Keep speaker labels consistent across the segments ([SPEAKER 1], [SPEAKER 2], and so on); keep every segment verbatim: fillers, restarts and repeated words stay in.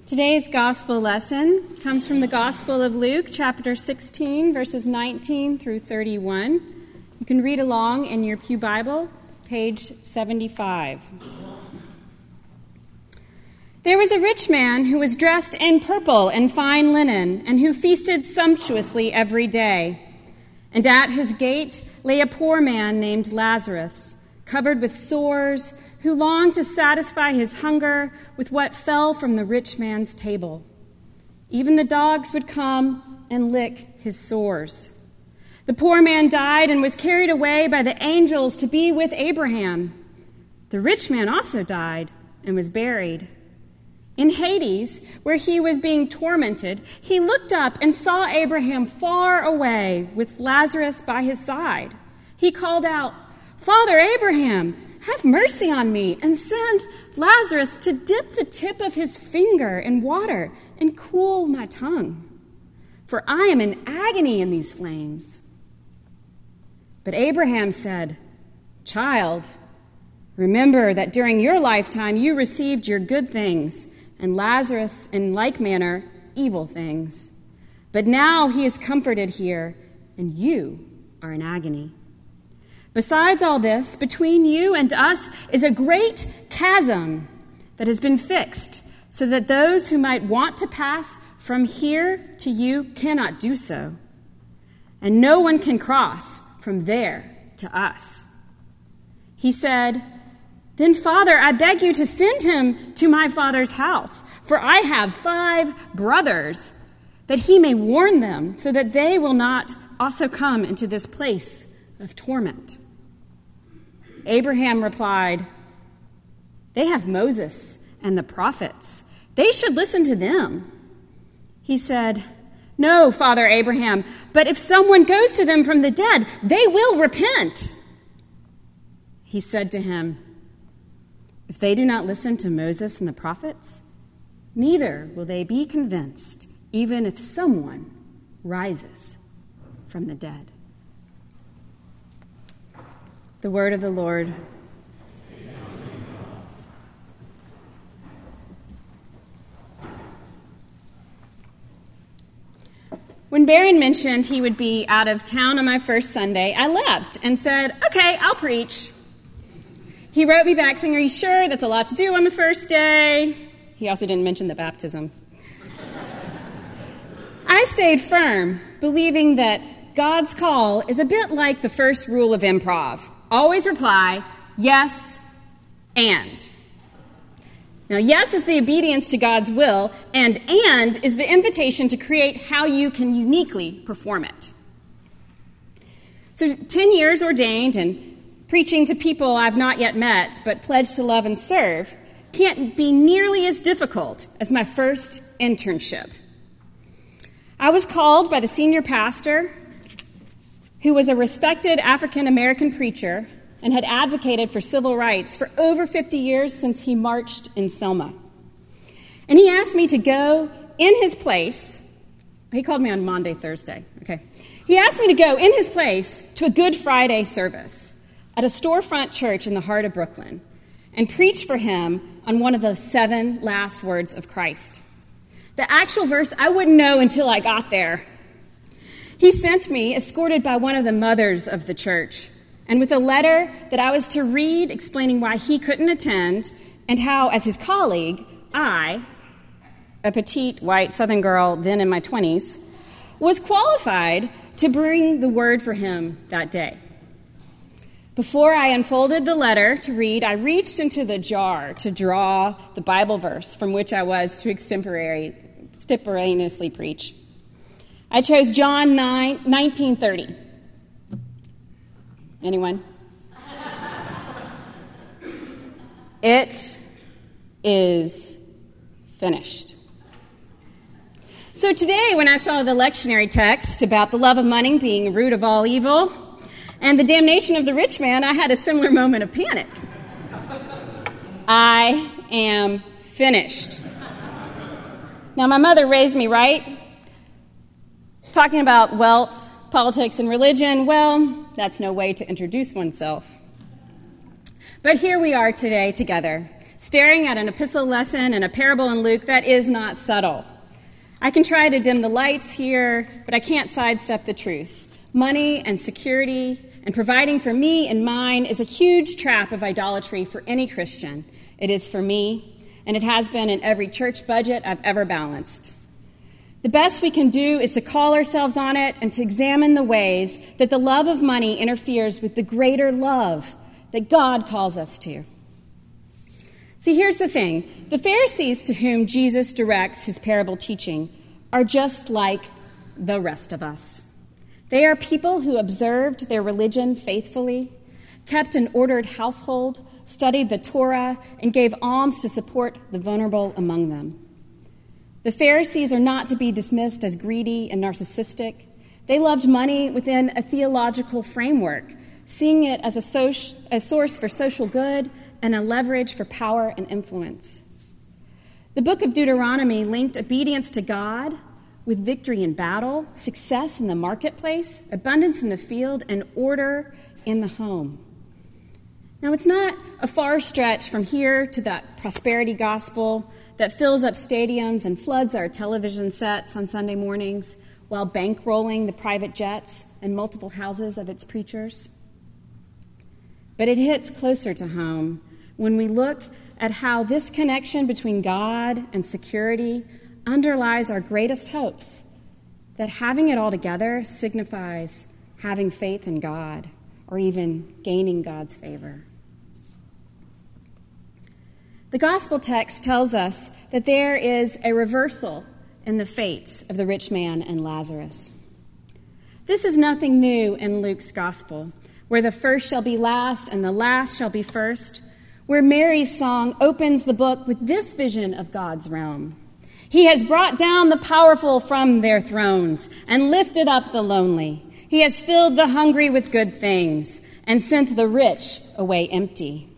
[SPEAKER 1] Today's gospel lesson comes from the Gospel of Luke, chapter sixteen, verses nineteen through thirty-one. You can read along in your pew Bible, page seventy-five. There was a rich man who was dressed in purple and fine linen, and who feasted sumptuously every day. And at his gate lay a poor man named Lazarus, covered with sores, who longed to satisfy his hunger with what fell from the rich man's table. Even the dogs would come and lick his sores. The poor man died and was carried away by the angels to be with Abraham. The rich man also died and was buried. In Hades, where he was being tormented, he looked up and saw Abraham far away with Lazarus by his side. He called out, "Father Abraham, have mercy on me and send Lazarus to dip the tip of his finger in water and cool my tongue, for I am in agony in these flames." But Abraham said, "Child, remember that during your lifetime you received your good things, and Lazarus in like manner evil things. But now he is comforted here, and you are in agony. Besides all this, between you and us is a great chasm that has been fixed, so that those who might want to pass from here to you cannot do so, and no one can cross from there to us." He said, "Then, Father, I beg you to send him to my father's house, for I have five brothers, that he may warn them, so that they will not also come into this place of torment." Abraham replied, "They have Moses and the prophets. They should listen to them." He said, "No, Father Abraham, but if someone goes to them from the dead, they will repent." He said to him, "If they do not listen to Moses and the prophets, neither will they be convinced, even if someone rises from the dead." The word of the Lord. When Barron mentioned he would be out of town on my first Sunday, I leapt and said, "Okay, I'll preach." He wrote me back saying, "Are you sure? That's a lot to do on the first day." He also didn't mention the baptism. I stayed firm, believing that God's call is a bit like the first rule of improv. Always reply, yes, and. Now, yes is the obedience to God's will, and and is the invitation to create how you can uniquely perform it. So, ten years ordained and preaching to people I've not yet met, but pledged to love and serve, can't be nearly as difficult as my first internship. I was called by the senior pastor, who was a respected African-American preacher and had advocated for civil rights for over fifty years since he marched in Selma. And he asked me to go in his place. He called me on Monday, Thursday. Okay. He asked me to go in his place to a Good Friday service at a storefront church in the heart of Brooklyn and preach for him on one of the seven last words of Christ. The actual verse I wouldn't know until I got there. He sent me, escorted by one of the mothers of the church, and with a letter that I was to read explaining why he couldn't attend and how, as his colleague, I, a petite white Southern girl then in my twenties, was qualified to bring the word for him that day. Before I unfolded the letter to read, I reached into the jar to draw the Bible verse from which I was to extemporaneously preach. I chose John nine, nineteen thirty. Anyone? It is finished. So today, when I saw the lectionary text about the love of money being a root of all evil and the damnation of the rich man, I had a similar moment of panic. I am finished. Now, my mother raised me right. Talking about wealth, politics, and religion, well, that's no way to introduce oneself. But here we are today together, staring at an epistle lesson and a parable in Luke that is not subtle. I can try to dim the lights here, but I can't sidestep the truth. Money and security and providing for me and mine is a huge trap of idolatry for any Christian. It is for me, and it has been in every church budget I've ever balanced. The best we can do is to call ourselves on it and to examine the ways that the love of money interferes with the greater love that God calls us to. See, here's the thing. The Pharisees to whom Jesus directs his parable teaching are just like the rest of us. They are people who observed their religion faithfully, kept an ordered household, studied the Torah, and gave alms to support the vulnerable among them. The Pharisees are not to be dismissed as greedy and narcissistic. They loved money within a theological framework, seeing it as a, soc- a source for social good and a leverage for power and influence. The book of Deuteronomy linked obedience to God with victory in battle, success in the marketplace, abundance in the field, and order in the home. Now, it's not a far stretch from here to that prosperity gospel that fills up stadiums and floods our television sets on Sunday mornings while bankrolling the private jets and multiple houses of its preachers. But it hits closer to home when we look at how this connection between God and security underlies our greatest hopes, that having it all together signifies having faith in God or even gaining God's favor. The gospel text tells us that there is a reversal in the fates of the rich man and Lazarus. This is nothing new in Luke's gospel, where the first shall be last and the last shall be first, where Mary's song opens the book with this vision of God's realm. He has brought down the powerful from their thrones and lifted up the lonely. He has filled the hungry with good things and sent the rich away empty.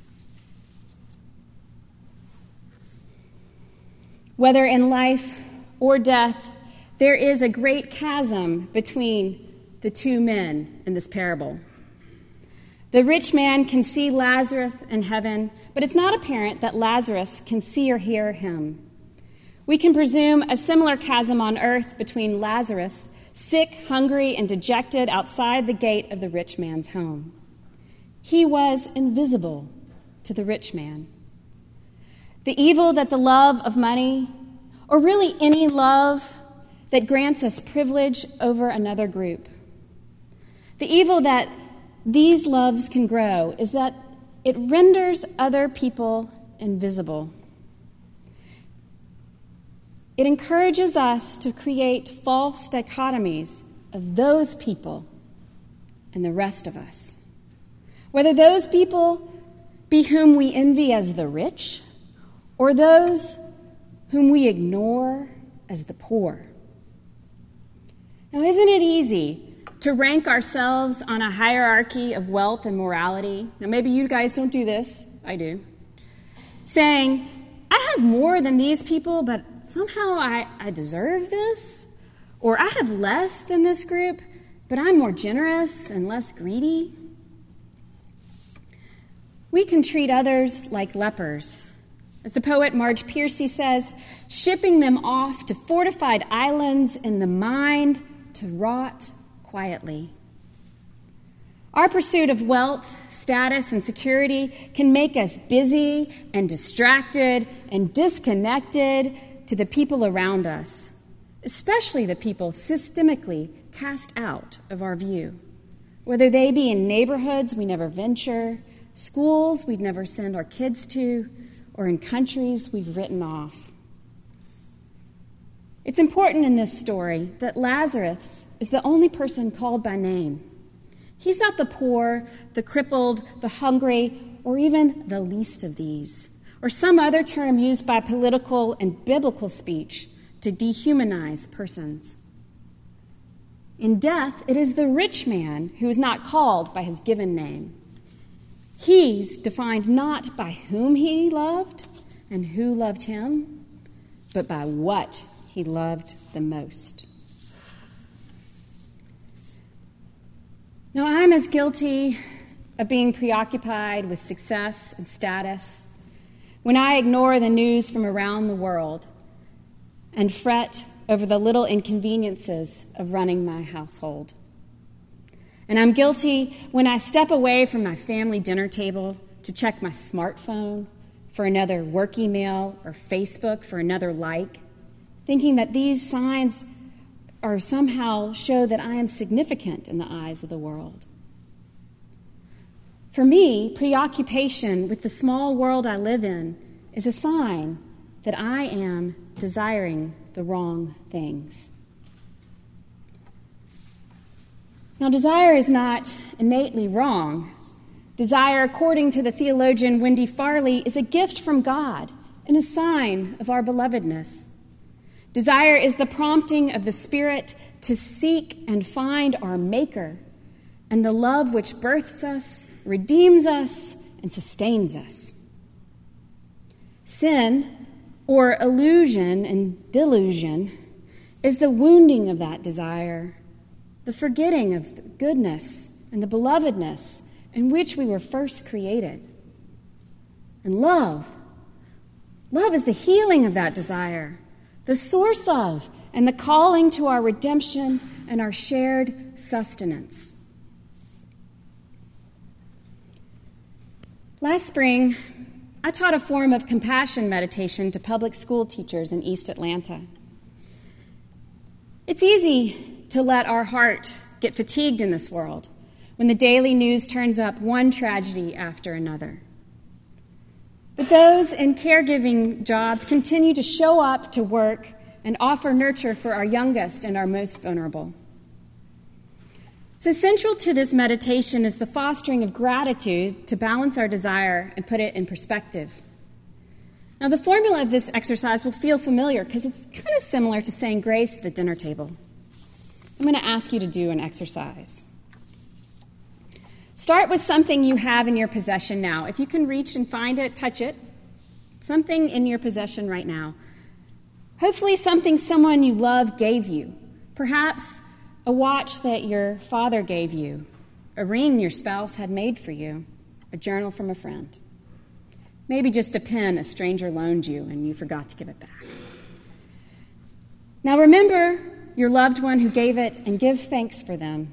[SPEAKER 1] Whether in life or death, there is a great chasm between the two men in this parable. The rich man can see Lazarus in heaven, but it's not apparent that Lazarus can see or hear him. We can presume a similar chasm on earth between Lazarus, sick, hungry, and dejected outside the gate of the rich man's home. He was invisible to the rich man. The evil that the love of money, or really any love that grants us privilege over another group, the evil that these loves can grow is that it renders other people invisible. It encourages us to create false dichotomies of those people and the rest of us. Whether those people be whom we envy as the rich, or those whom we ignore as the poor. Now, isn't it easy to rank ourselves on a hierarchy of wealth and morality? Now, maybe you guys don't do this. I do. Saying, I have more than these people, but somehow I, I deserve this. Or I have less than this group, but I'm more generous and less greedy. We can treat others like lepers. As the poet Marge Piercy says, shipping them off to fortified islands in the mind to rot quietly. Our pursuit of wealth, status, and security can make us busy and distracted and disconnected to the people around us, especially the people systemically cast out of our view, whether they be in neighborhoods we never venture, schools we'd never send our kids to, or in countries we've written off. It's important in this story that Lazarus is the only person called by name. He's not the poor, the crippled, the hungry, or even the least of these, or some other term used by political and biblical speech to dehumanize persons. In death, it is the rich man who is not called by his given name. He's defined not by whom he loved and who loved him, but by what he loved the most. Now, I'm as guilty of being preoccupied with success and status, when I ignore the news from around the world and fret over the little inconveniences of running my household. And I'm guilty when I step away from my family dinner table to check my smartphone for another work email or Facebook for another like, thinking that these signs are somehow show that I am significant in the eyes of the world. For me, preoccupation with the small world I live in is a sign that I am desiring the wrong things. Now, desire is not innately wrong. Desire, according to the theologian Wendy Farley, is a gift from God and a sign of our belovedness. Desire is the prompting of the Spirit to seek and find our Maker, and the love which births us, redeems us, and sustains us. Sin, or illusion and delusion, is the wounding of that desire, the forgetting of the goodness and the belovedness in which we were first created. And love, love is the healing of that desire, the source of and the calling to our redemption and our shared sustenance. Last spring, I taught a form of compassion meditation to public school teachers in East Atlanta. It's easy to let our heart get fatigued in this world when the daily news turns up one tragedy after another. But those in caregiving jobs continue to show up to work and offer nurture for our youngest and our most vulnerable. So central to this meditation is the fostering of gratitude to balance our desire and put it in perspective. Now, the formula of this exercise will feel familiar because it's kind of similar to saying grace at the dinner table. I'm going to ask you to do an exercise. Start with something you have in your possession now. If you can reach and find it, touch it. Something in your possession right now. Hopefully something someone you love gave you. Perhaps a watch that your father gave you, a ring your spouse had made for you, a journal from a friend. Maybe just a pen a stranger loaned you and you forgot to give it back. Now remember your loved one who gave it and give thanks for them.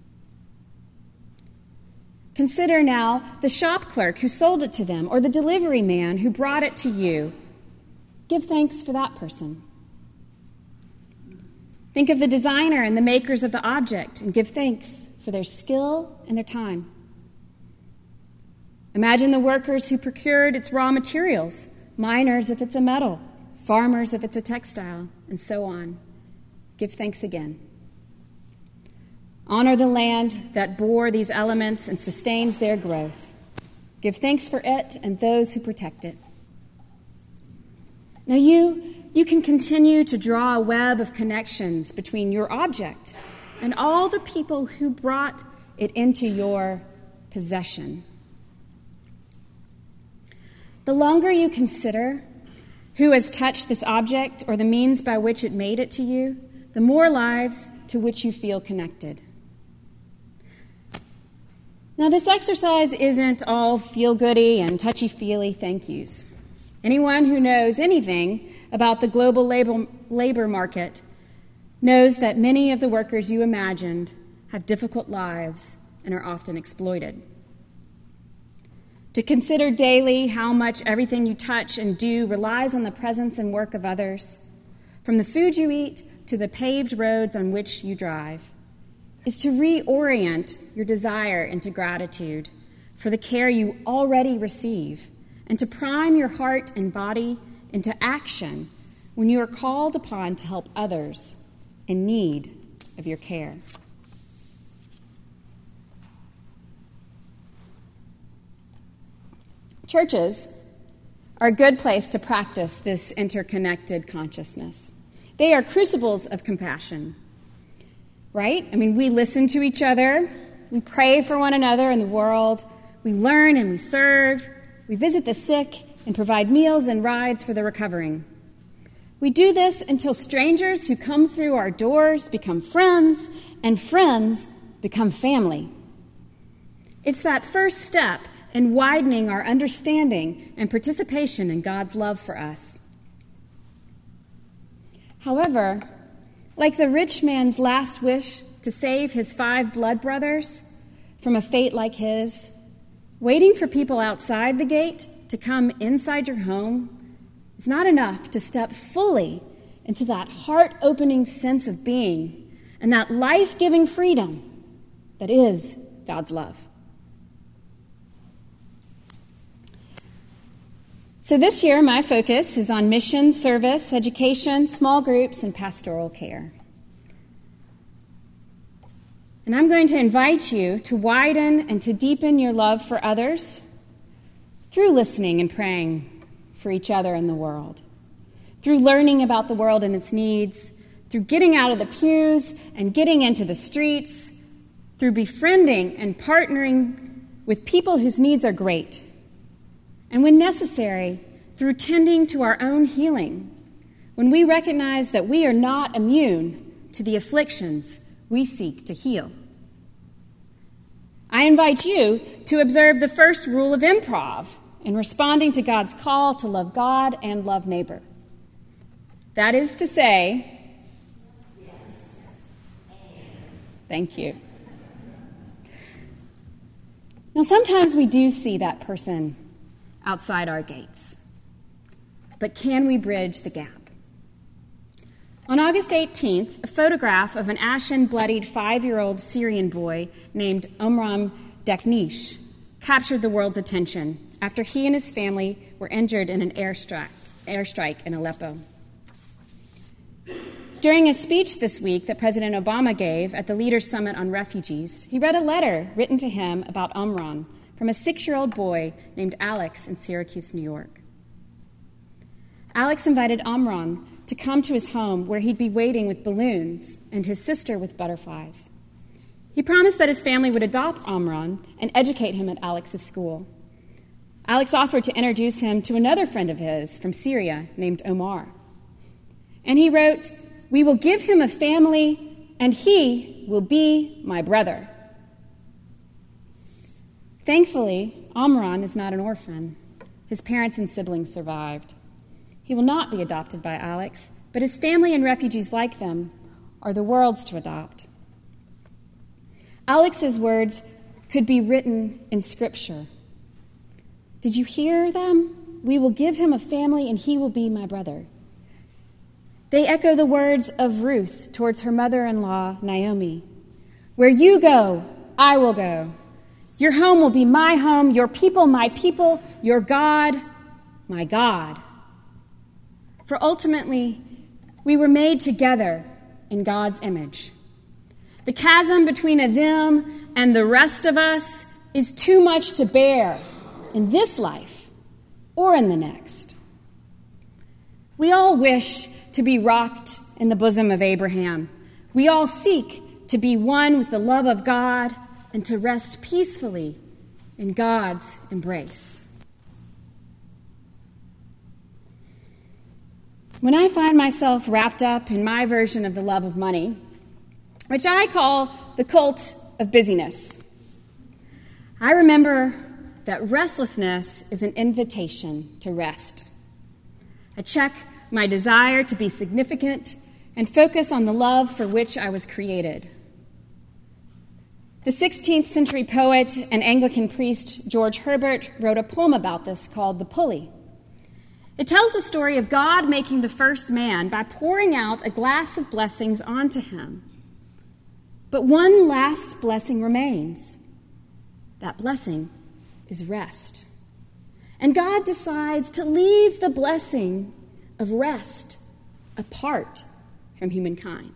[SPEAKER 1] Consider now the shop clerk who sold it to them or the delivery man who brought it to you. Give thanks for that person. Think of the designer and the makers of the object and give thanks for their skill and their time. Imagine the workers who procured its raw materials, miners if it's a metal, farmers if it's a textile, and so on. Give thanks again. Honor the land that bore these elements and sustains their growth. Give thanks for it and those who protect it. Now you, you can continue to draw a web of connections between your object and all the people who brought it into your possession. The longer you consider who has touched this object or the means by which it made it to you, the more lives to which you feel connected. Now, this exercise isn't all feel-goody and touchy-feely thank yous. Anyone who knows anything about the global labor, labor market knows that many of the workers you imagined have difficult lives and are often exploited. To consider daily how much everything you touch and do relies on the presence and work of others, from the food you eat to the paved roads on which you drive, is to reorient your desire into gratitude for the care you already receive and to prime your heart and body into action when you are called upon to help others in need of your care. Churches are a good place to practice this interconnected consciousness. They are crucibles of compassion, right? I mean, we listen to each other, we pray for one another in the world, we learn and we serve, we visit the sick and provide meals and rides for the recovering. We do this until strangers who come through our doors become friends, and friends become family. It's that first step in widening our understanding and participation in God's love for us. However, like the rich man's last wish to save his five blood brothers from a fate like his, waiting for people outside the gate to come inside your home is not enough to step fully into that heart-opening sense of being and that life-giving freedom that is God's love. So this year, my focus is on mission, service, education, small groups, and pastoral care. And I'm going to invite you to widen and to deepen your love for others through listening and praying for each other and the world, through learning about the world and its needs, through getting out of the pews and getting into the streets, through befriending and partnering with people whose needs are great, and when necessary, through tending to our own healing, when we recognize that we are not immune to the afflictions we seek to heal. I invite you to observe the first rule of improv in responding to God's call to love God and love neighbor. That is to say, yes, thank you. Now, sometimes we do see that person outside our gates, but can we bridge the gap? On August eighteenth, a photograph of an ashen, bloodied five-year-old Syrian boy named Omran Daknish captured the world's attention after he and his family were injured in an airstrike, airstrike in Aleppo. During a speech this week that President Obama gave at the Leaders' Summit on Refugees, he read a letter written to him about Omran from a six-year-old boy named Alex in Syracuse, New York. Alex invited Omran to come to his home where he'd be waiting with balloons and his sister with butterflies. He promised that his family would adopt Omran and educate him at Alex's school. Alex offered to introduce him to another friend of his from Syria named Omar. And he wrote, "We will give him a family, and he will be my brother." Thankfully, Omran is not an orphan. His parents and siblings survived. He will not be adopted by Alex, but his family and refugees like them are the world's to adopt. Alex's words could be written in Scripture. Did you hear them? We will give him a family, and he will be my brother. They echo the words of Ruth towards her mother-in-law, Naomi. Where you go, I will go. Your home will be my home, your people, my people, your God, my God. For ultimately, we were made together in God's image. The chasm between a them and the rest of us is too much to bear in this life or in the next. We all wish to be rocked in the bosom of Abraham. We all seek to be one with the love of God and to rest peacefully in God's embrace. When I find myself wrapped up in my version of the love of money, which I call the cult of busyness, I remember that restlessness is an invitation to rest. I check my desire to be significant and focus on the love for which I was created. The sixteenth century poet and Anglican priest George Herbert wrote a poem about this called The Pulley. It tells the story of God making the first man by pouring out a glass of blessings onto him. But one last blessing remains. That blessing is rest. And God decides to leave the blessing of rest apart from humankind,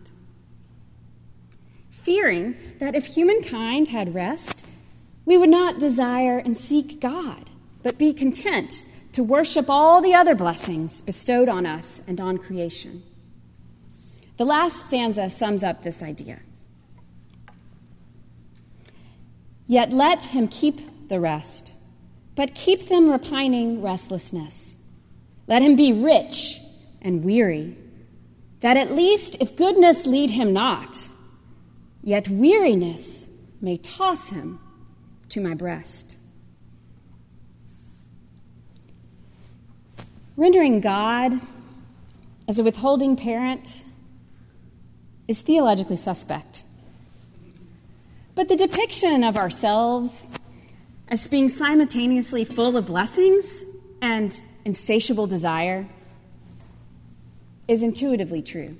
[SPEAKER 1] fearing that if humankind had rest, we would not desire and seek God, but be content to worship all the other blessings bestowed on us and on creation. The last stanza sums up this idea. Yet let him keep the rest, but keep them repining restlessness. Let him be rich and weary, that at least if goodness lead him not, yet weariness may toss him to my breast. Rendering God as a withholding parent is theologically suspect. But the depiction of ourselves as being simultaneously full of blessings and insatiable desire is intuitively true.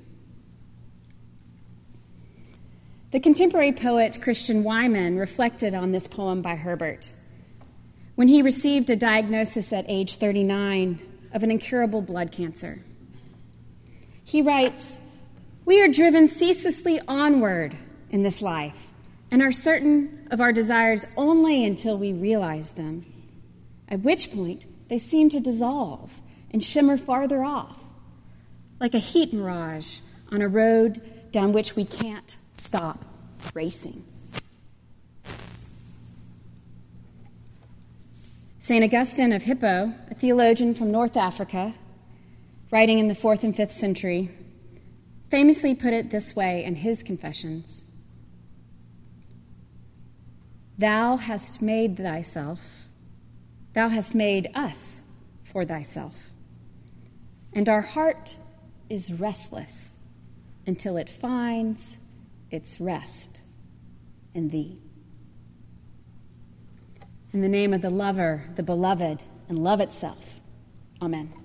[SPEAKER 1] The contemporary poet Christian Wyman reflected on this poem by Herbert when he received a diagnosis at age thirty-nine of an incurable blood cancer. He writes, "We are driven ceaselessly onward in this life and are certain of our desires only until we realize them, at which point they seem to dissolve and shimmer farther off, like a heat mirage on a road down which we can't stop racing." Saint Augustine of Hippo, a theologian from North Africa, writing in the fourth and fifth century, famously put it this way in his Confessions: "Thou hast made thyself, thou hast made us for thyself, and our heart is restless until it finds its rest in thee." In the name of the lover, the beloved, and love itself, amen.